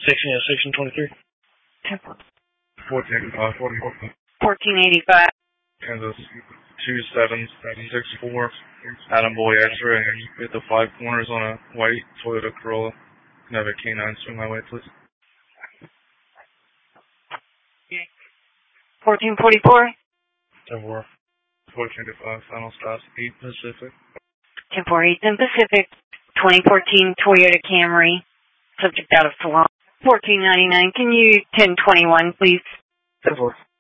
Section 23. 1485. Kansas 27764. Adam Boy X-ray. Hit the 5 corners on a white Toyota Corolla. Can I have a K9 swing my way, please? 1444. 10-4. 1425. Final stops. 8 Pacific. 1048 in Pacific. 2014 Toyota Camry. Subject out of Salon. 1499. Can you 1021, please? 10-4.